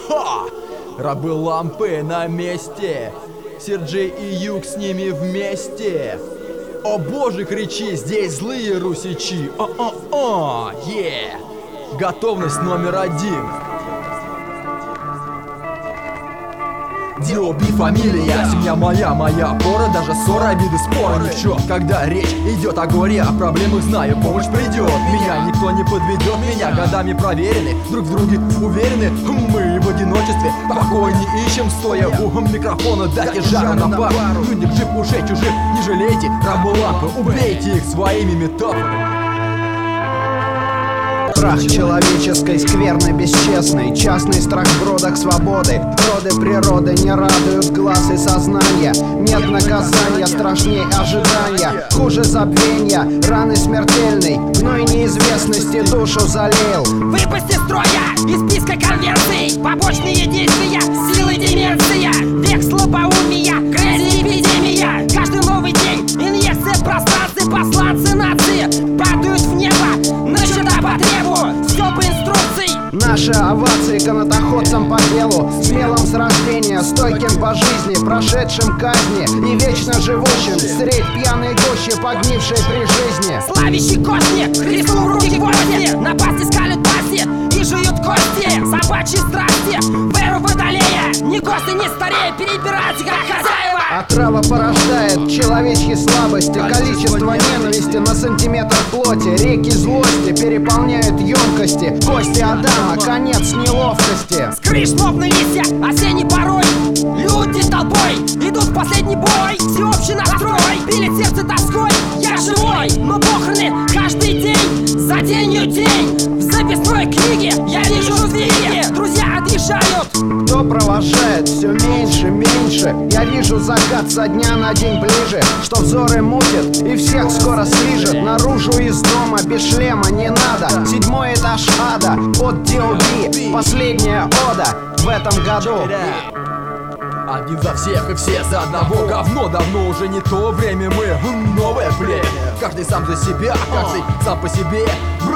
Ха! Рабы лампы на месте. Серджей и Юг с ними вместе. О боже, кричи, здесь злые русичи. О-о-о, е! Готовность номер 1. Диоби фамилия, семья моя опора, даже ссора, обиды, спора ни в чем. Когда речь идет о горе, о проблемах знаю, помощь придет. Меня никто не подведет, меня годами проверены, друг в друге уверены. Мы в одиночестве покой не ищем, стоя у микрофона, дайте жару на пару. Люди джип ушей чужих, не жалейте, рабы лампы, убейте их своими метафорами. Страх человеческой скверны бесчестный, частный страх в бродах свободы. Роды природы не радуют глаз и сознания. Нет наказания страшней ожидания. Хуже забвения, раны смертельной, но и неизвестности душу залил. Выпусти строя из списка конвенций, побочные действия, силы деменция, век слабоумия, грязи эпидемия. Каждый новый день инъекция пространства, посланцы нации падают в небо на счета по требу. Все по инструкции. Наши овации канатоходцам по делу, смелым с рождения, стойким по жизни, прошедшим казни и вечно живущим средь пьяной гущи, погнившей при жизни. Славящий костник, Христу в руки гвозди, напасти скалят пасти и жуют кости. Собачьи страсти, в эру водолея, ни гости, ни старея, перебираются как хозяева. Отрава порождает человечьи слабости, количество ненависти на сантиметр плоти. Реки злости переполняют емкости, кости Адама, конец неловкости. Скрыш словно листья, осенний порой. Люди толпой идут в последний бой. Всеобщий настрой, пилит сердце тоской. Я живой, но похороны каждый день. За денью день, в записной книге я вижу сдвиги. Друзья отъезжают. Кто провожает все меньше, меньше. Я вижу закат со дня на день ближе, что взоры мутит и всех скоро слижет. Наружу из дома без шлема не надо. 7-й этаж ада от D.O.B. Последняя ода в этом году. Один за всех и все за одного. Говно давно уже не то время, мы новое племя. Каждый сам за себя, каждый сам по себе.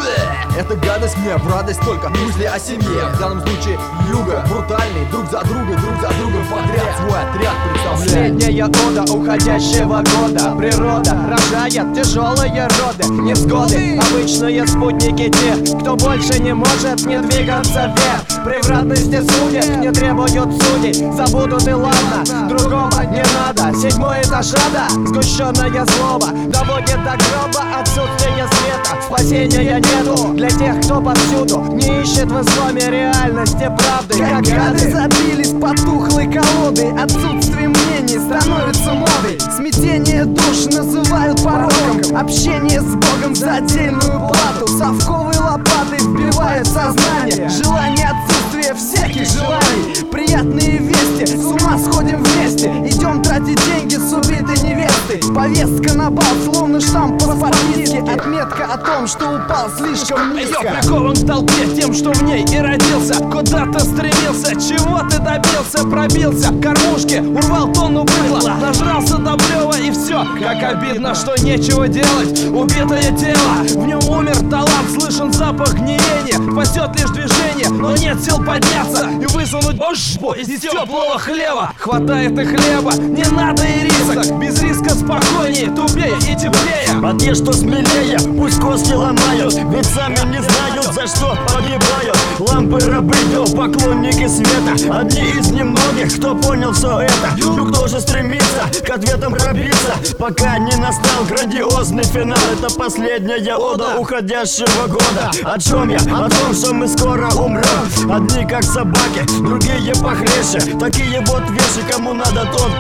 Эта гадость мне в радость, только мысли о семье. В данном случае юга брутальный, друг за другом подряд свой отряд представляет. Последняя ода уходящего года. Природа рожает тяжелые роды, невзгоды, обычные спутники тех, кто больше не может не двигаться вверх. Превратности судеб не требуют судей, забудут и ладно, другого не надо. 7-й этаж ада, сгущенная злоба доводит до гроба отсутствие света. Спасения нету для тех, кто повсюду не ищет в исламе реальности правды. Как гады забились потухлой колодой, отсутствие мнений становится модой. Смятение душ называют пороком, общение с Богом за отдельную плату. Совковой лопатой вбивает сознание, желание отсутствия всяких желаний. Приятные вести, с ума сходим вместе, идем тратить деньги с убитой невестой. Повестка на бал, словно штамп по подписке, отметка о том, что упал слишком низко. Я прикован к толпе тем, что в ней и родился. Куда-то стремился, чего ты добился? Пробился к кормушке, урвал тонну быдла, нажрался до блева и все. Как обидно, что нечего делать. Убитое тело, в нем умер талант, слышен запах гниения, спасет лишь движение, но нет сил подняться и высунуть ошбу из теплого хлеба. Хватает и хлеба, не надо и рисок, без риска спокойнее, тупее и теплее. А те, что смелее, пусть кости ломают, ведь сами не знают, за что погибают. Лампы рабы, поклонники света, одни из немногих, кто понял все это. Юг тоже стремится к ответам пробиться, пока не настал грандиозный финал. Это последняя ода уходящего года. О чем я? О том, что мы скоро умрем. Одни как собаки, другие похлеще. Такие вот вещи, кому надо, тот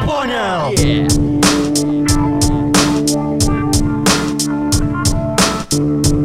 понял.